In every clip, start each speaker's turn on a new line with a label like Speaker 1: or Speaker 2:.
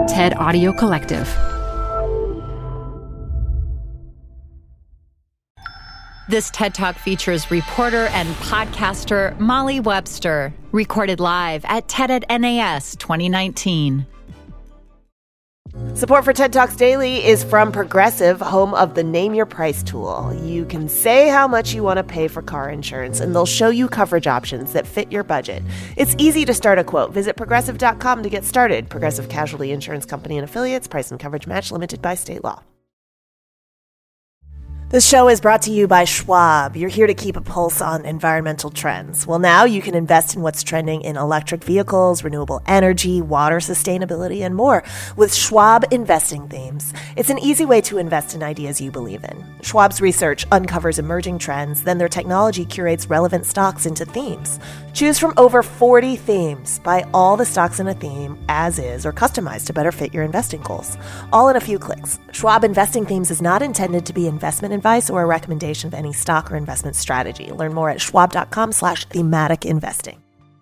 Speaker 1: TED Audio Collective. This TED Talk features reporter and podcaster Molly Webster, recorded live at TED at NAS 2019.
Speaker 2: Support for TED Talks Daily is from Progressive, home of the Name Your Price tool. You can say how much you want to pay for car insurance, and they'll show you coverage options that fit your budget. It's easy to start a quote. Visit Progressive.com to get started. Progressive Casualty Insurance Company and Affiliates. Price and coverage match limited by state law. This show is brought to you by Schwab. You're here to keep a pulse on environmental trends. Well, now you can invest in what's trending in electric vehicles, renewable energy, water sustainability, and more with Schwab Investing Themes. It's an easy way to invest in ideas you believe in. Schwab's research uncovers emerging trends, then their technology curates relevant stocks into themes. Choose from over 40 themes. Buy all the stocks in a theme as is or customized to better fit your investing goals. All in a few clicks. Schwab Investing Themes is not intended to be investment advice or a recommendation of any stock or investment strategy. Learn more at schwab.com/thematic investing.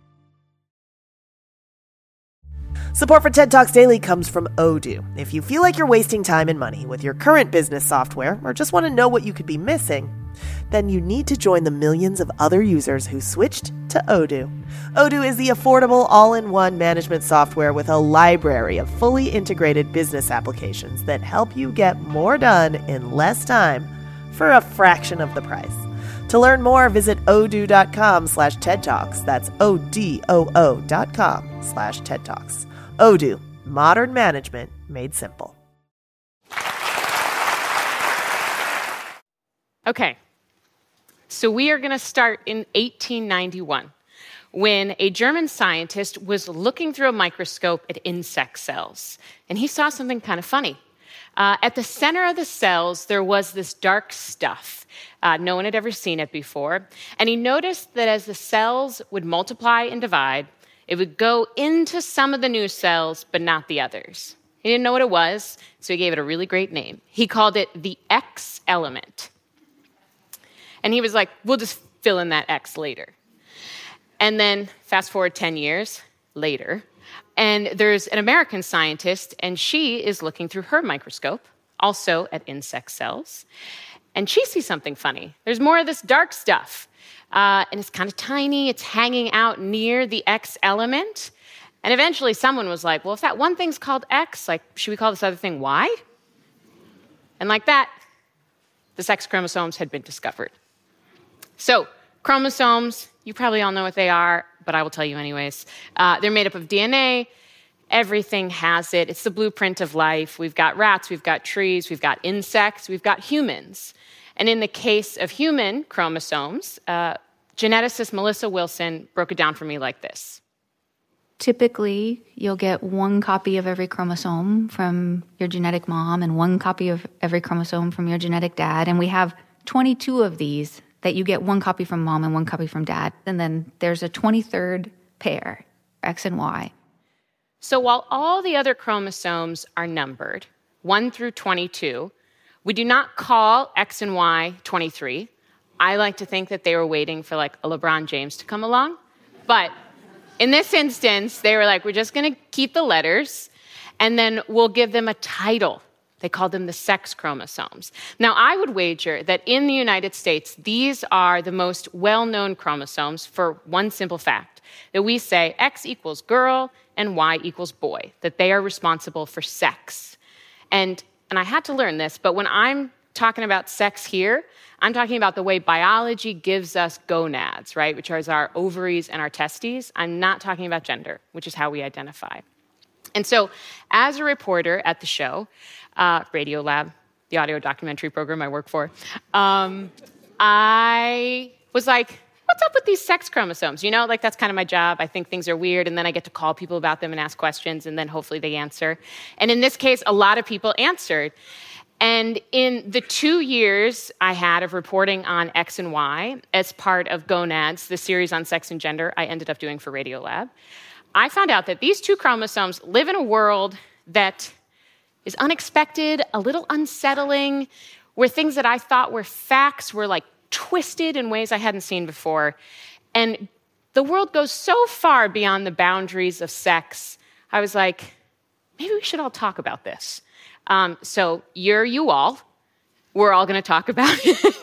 Speaker 2: Support for TED Talks Daily comes from Odoo. If you feel like you're wasting time and money with your current business software or just want to know what you could be missing, then you need to join the millions of other users who switched to Odoo. Odoo is the affordable all-in-one management software with a library of fully integrated business applications that help you get more done in less time for a fraction of the price. To learn more, visit odoo.com/TED Talks. That's ODOO.com/TED Talks. Odoo, modern management made simple.
Speaker 3: Okay, so we are going to start in 1891, when a German scientist was looking through a microscope at insect cells, and he saw something kind of funny. At the center of the cells, there was this dark stuff. No one had ever seen it before, and he noticed that as the cells would multiply and divide, it would go into some of the new cells, but not the others. He didn't know what it was, so he gave it a really great name. He called it the X element. And he was like, we'll just fill in that X later. And then fast forward 10 years later, and there's an American scientist, and she is looking through her microscope, also at insect cells, and she sees something funny. There's more of this dark stuff, and it's kind of tiny. It's hanging out near the X element. And eventually someone was like, well, if that one thing's called X, like, should we call this other thing Y? And like that, the sex chromosomes had been discovered. So, chromosomes, you probably all know what they are, but I will tell you anyways. They're made up of DNA. Everything has it. It's the blueprint of life. We've got rats, we've got trees, we've got insects, we've got humans. And in the case of human chromosomes, geneticist Melissa Wilson broke it down for me like this.
Speaker 4: Typically, you'll get one copy of every chromosome from your genetic mom and one copy of every chromosome from your genetic dad. And we have 22 of these that you get one copy from mom and one copy from dad. And then there's a 23rd pair, X and Y.
Speaker 3: So while all the other chromosomes are numbered, 1 through 22, we do not call X and Y 23. I like to think that they were waiting for like a LeBron James to come along. But in this instance, they were like, we're just going to keep the letters, and then we'll give them a title. They called them the sex chromosomes. Now, I would wager that in the United States, these are the most well-known chromosomes for one simple fact, that we say X equals girl and Y equals boy, that they are responsible for sex. And I had to learn this, but when I'm talking about sex here, I'm talking about the way biology gives us gonads, right, which are our ovaries and our testes. I'm not talking about gender, which is how we identify. And so as a reporter at the show, Radiolab, the audio documentary program I work for, I was like, what's up with these sex chromosomes? You know, like that's kind of my job. I think things are weird, and then I get to call people about them and ask questions, and then hopefully they answer. And in this case, a lot of people answered. And in the 2 years I had of reporting on X and Y as part of Gonads, the series on sex and gender I ended up doing for Radiolab, I found out that these two chromosomes live in a world that is unexpected, a little unsettling, where things that I thought were facts were like twisted in ways I hadn't seen before. And the world goes so far beyond the boundaries of sex. I was like, maybe we should all talk about this. So you all. We're all going to talk about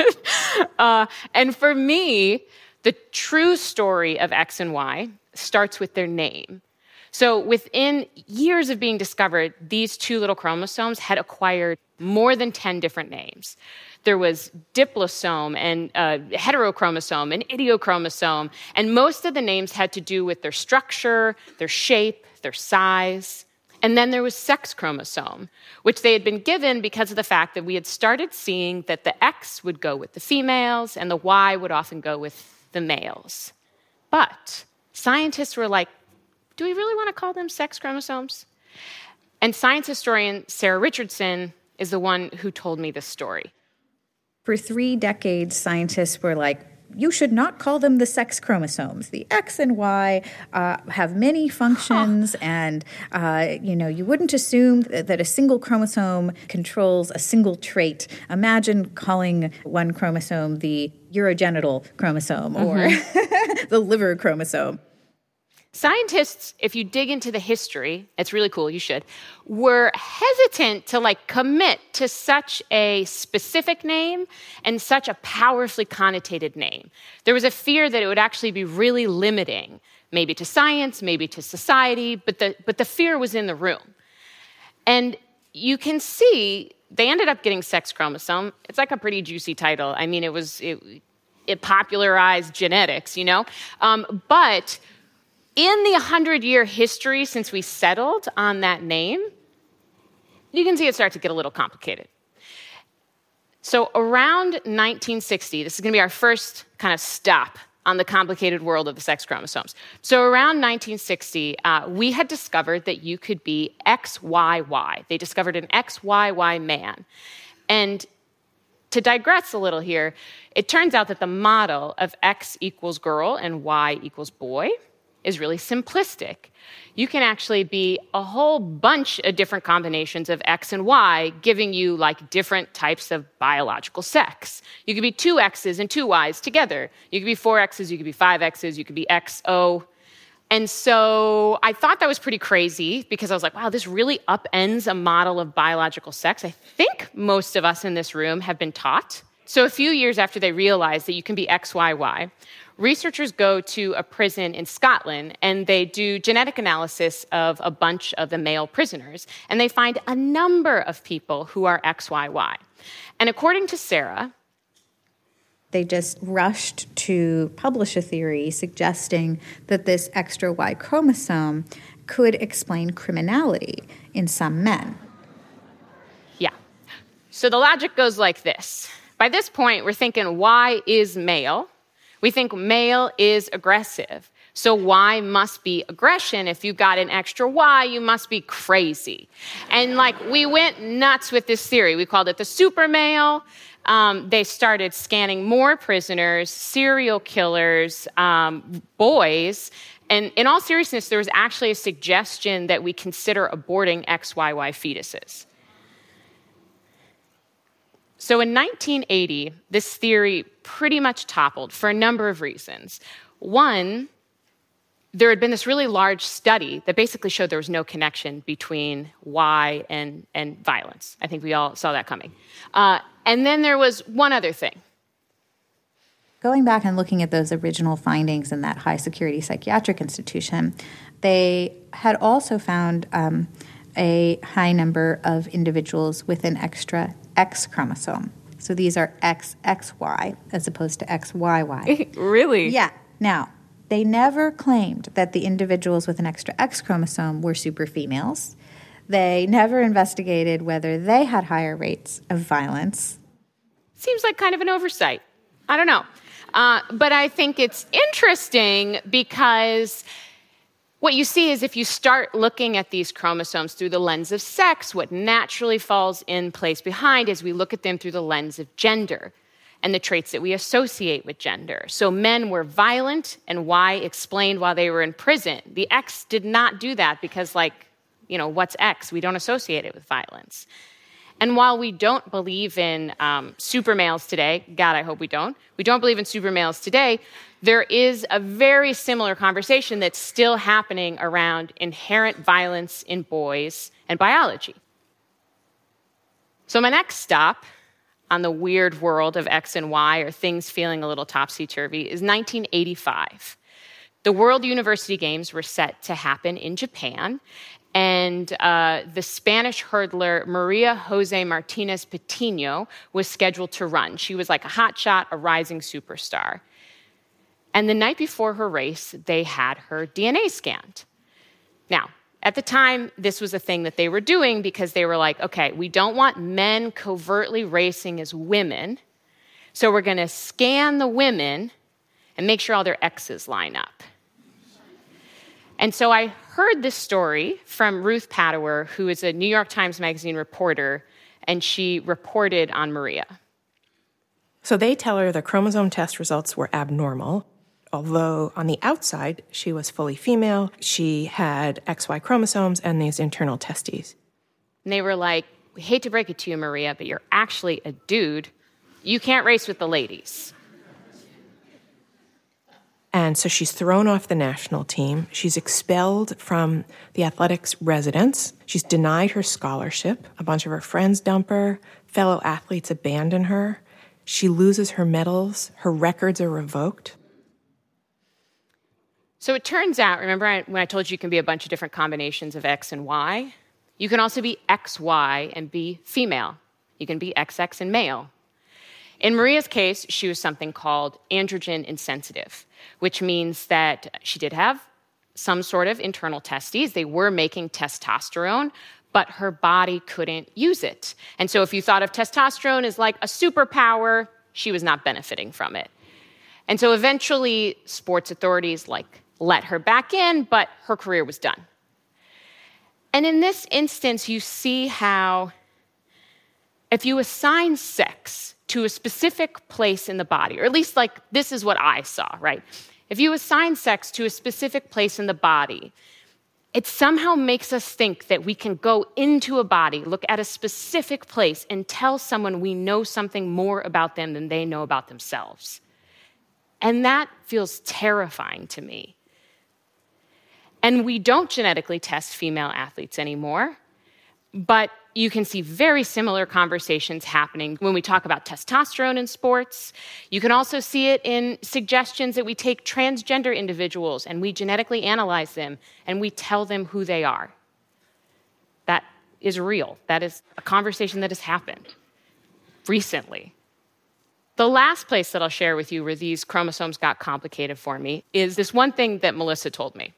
Speaker 3: it. And for me, the true story of X and Y starts with their name. So within years of being discovered, these two little chromosomes had acquired more than 10 different names. There was diplosome and heterochromosome and idiochromosome, and most of the names had to do with their structure, their shape, their size. And then there was sex chromosome, which they had been given because of the fact that we had started seeing that the X would go with the females and the Y would often go with the males. But scientists were like, do we really want to call them sex chromosomes? And science historian Sarah Richardson is the one who told me this story.
Speaker 5: For 3 decades, scientists were like, you should not call them the sex chromosomes. The X and Y have many functions, and you wouldn't assume that a single chromosome controls a single trait. Imagine calling one chromosome the urogenital chromosome or the liver chromosome.
Speaker 3: Scientists, if you dig into the history, it's really cool, you should, were hesitant to commit to such a specific name and such a powerfully connotated name. There was a fear that it would actually be really limiting, maybe to science, maybe to society, but the fear was in the room. And you can see they ended up getting sex chromosome. It's like a pretty juicy title. I mean, it popularized genetics, but in the 100-year history since we settled on that name, you can see it start to get a little complicated. So around 1960, this is going to be our first kind of stop on the complicated world of the sex chromosomes. So around 1960, we had discovered that you could be XYY. They discovered an XYY man. And to digress a little here, it turns out that the model of X equals girl and Y equals boy is really simplistic. You can actually be a whole bunch of different combinations of X and Y, giving you different types of biological sex. You could be 2 X's and 2 Y's together. You could be 4 X's, you could be 5 X's, you could be XO. And so I thought that was pretty crazy because I was like, wow, this really upends a model of biological sex. I think most of us in this room have been taught. So a few years after they realized that you can be XYY, researchers go to a prison in Scotland and they do genetic analysis of a bunch of the male prisoners, and they find a number of people who are XYY. And according to Sarah,
Speaker 5: they just rushed to publish a theory suggesting that this extra Y chromosome could explain criminality in some men.
Speaker 3: Yeah. So the logic goes like this. By this point, we're thinking Y is male. We think male is aggressive. So Y must be aggression. If you got an extra Y, you must be crazy. And we went nuts with this theory. We called it the super male. They started scanning more prisoners, serial killers, boys. And in all seriousness, there was actually a suggestion that we consider aborting XYY fetuses. So in 1980, this theory pretty much toppled for a number of reasons. One, there had been this really large study that basically showed there was no connection between Y and violence. I think we all saw that coming. And then there was one other thing.
Speaker 5: Going back and looking at those original findings in that high-security psychiatric institution, they had also found a high number of individuals with an extra X chromosome. So these are XXY as opposed to XYY.
Speaker 3: Really?
Speaker 5: Yeah. Now, they never claimed that the individuals with an extra X chromosome were super females. They never investigated whether they had higher rates of violence.
Speaker 3: Seems like kind of an oversight. I don't know. But I think it's interesting because what you see is if you start looking at these chromosomes through the lens of sex, what naturally falls in place behind is we look at them through the lens of gender and the traits that we associate with gender. So men were violent, and Y explained why they were in prison. The X did not do that because, what's X? We don't associate it with violence. And while we don't believe in super males today, God, I hope we don't believe in super males today, there is a very similar conversation that's still happening around inherent violence in boys and biology. So my next stop on the weird world of X and Y, or things feeling a little topsy-turvy, is 1985. The World University Games were set to happen in Japan, and the Spanish hurdler Maria Jose Martinez Patiño was scheduled to run. She was like a hotshot, a rising superstar. And the night before her race, they had her DNA scanned. Now, at the time, this was a thing that they were doing because they were like, okay, we don't want men covertly racing as women, so we're going to scan the women and make sure all their X's line up. And so I heard this story from Ruth Padower, who is a New York Times Magazine reporter, and she reported on Maria.
Speaker 6: So they tell her the chromosome test results were abnormal. Although on the outside, she was fully female, she had XY chromosomes and these internal testes.
Speaker 3: And they were like, we hate to break it to you, Maria, but you're actually a dude. You can't race with the ladies.
Speaker 6: And so she's thrown off the national team. She's expelled from the athletics residence. She's denied her scholarship. A bunch of her friends dump her. Fellow athletes abandon her. She loses her medals. Her records are revoked.
Speaker 3: So it turns out, remember when I told you can be a bunch of different combinations of X and Y? You can also be XY and be female. You can be XX and male. In Maria's case, she was something called androgen insensitive, which means that she did have some sort of internal testes. They were making testosterone, but her body couldn't use it. And so if you thought of testosterone as like a superpower, she was not benefiting from it. And so eventually, sports authorities let her back in, but her career was done. And in this instance, you see how if you assign sex to a specific place in the body, or at least this is what I saw, right? If you assign sex to a specific place in the body, it somehow makes us think that we can go into a body, look at a specific place, and tell someone we know something more about them than they know about themselves. And that feels terrifying to me. And we don't genetically test female athletes anymore, but you can see very similar conversations happening when we talk about testosterone in sports. You can also see it in suggestions that we take transgender individuals and we genetically analyze them and we tell them who they are. That is real. That is a conversation that has happened recently. The last place that I'll share with you where these chromosomes got complicated for me is this one thing that Melissa told me.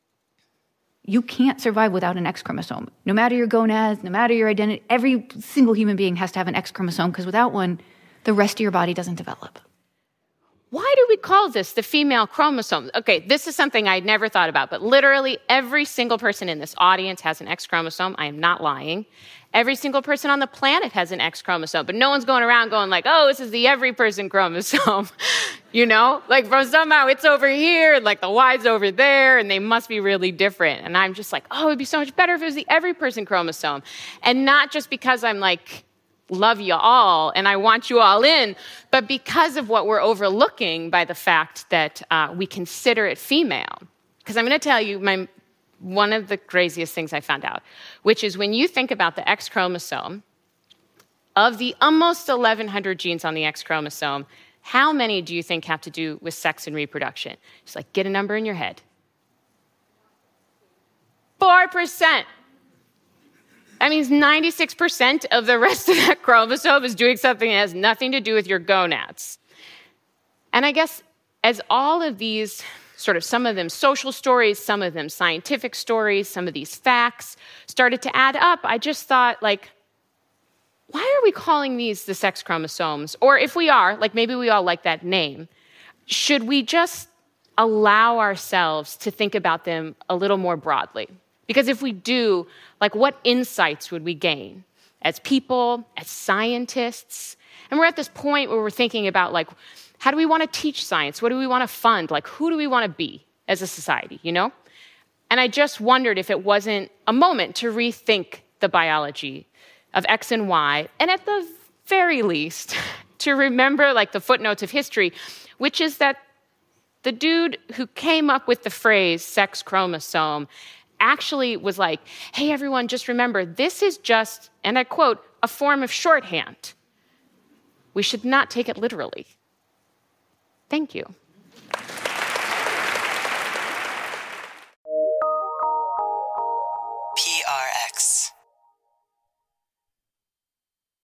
Speaker 4: You can't survive without an X chromosome. No matter your gonads, no matter your identity, every single human being has to have an X chromosome because without one, the rest of your body doesn't develop.
Speaker 3: Why do we call this the female chromosome? Okay, this is something I'd never thought about, but literally every single person in this audience has an X chromosome. I am not lying. Every single person on the planet has an X chromosome, but no one's going around going like, oh, this is the every person chromosome. You know, from somehow it's over here, and the Y's over there, and they must be really different. And I'm just like, oh, it'd be so much better if it was the every person chromosome. And not just because I'm love you all and I want you all in, but because of what we're overlooking by the fact that we consider it female. Because I'm going to tell you one of the craziest things I found out, which is when you think about the X chromosome, of the almost 1,100 genes on the X chromosome, how many do you think have to do with sex and reproduction? Just get a number in your head. 4%. That means 96% of the rest of that chromosome is doing something that has nothing to do with your gonads. And I guess as all of these some of them social stories, some of them scientific stories, some of these facts started to add up, I just thought, why are we calling these the sex chromosomes? Or if we are, maybe we all like that name, should we just allow ourselves to think about them a little more broadly? Because if we do, what insights would we gain as people, as scientists? And we're at this point where we're thinking about, how do we want to teach science? What do we want to fund? Who do we want to be as a society, you know? And I just wondered if it wasn't a moment to rethink the biology of X and Y, and at the very least, to remember like the footnotes of history, which is that the dude who came up with the phrase sex chromosome actually was like, hey, everyone, just remember, this is just, and I quote, a form of shorthand. We should not take it literally. Thank you.
Speaker 7: PRX.